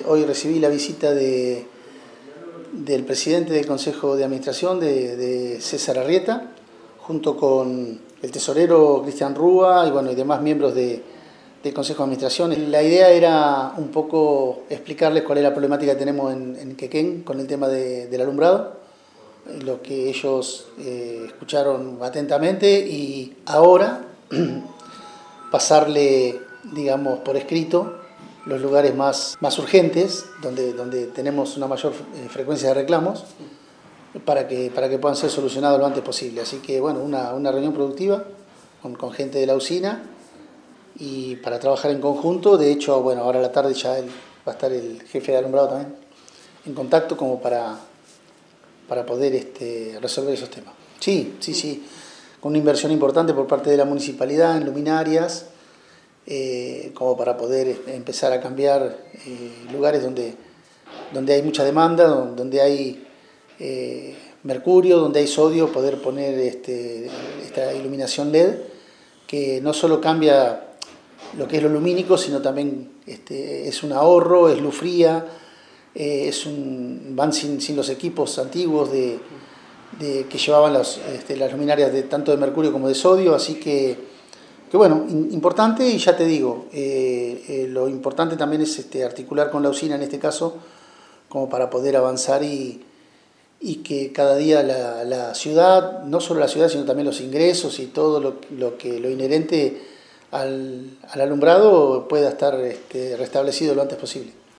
Hoy recibí la visita del presidente del Consejo de Administración, de César Arrieta, junto con el tesorero Cristian Rúa y demás miembros del Consejo de Administración. La idea era un poco explicarles cuál es la problemática que tenemos en Quequén con el tema del alumbrado, lo que ellos escucharon atentamente, y ahora pasarle, digamos, por escrito los lugares más urgentes, donde tenemos una mayor frecuencia de reclamos, para que puedan ser solucionados lo antes posible. Así que, bueno, una reunión productiva con gente de la usina y para trabajar en conjunto. De hecho, bueno, ahora a la tarde ya va a estar el jefe de alumbrado también en contacto como para poder resolver esos temas. Sí, con una inversión importante por parte de la municipalidad en luminarias, como para poder empezar a cambiar lugares donde hay mucha demanda, donde hay mercurio, donde hay sodio, poder poner esta iluminación LED, que no solo cambia lo que es lo lumínico, sino también es un ahorro, es luz fría, van sin los equipos antiguos que llevaban las luminarias tanto de mercurio como de sodio. Así que bueno, importante. Y ya te digo, lo importante también es articular con la usina en este caso, como para poder avanzar y que cada día la ciudad, no solo la ciudad, sino también los ingresos y todo lo inherente al alumbrado pueda estar restablecido lo antes posible.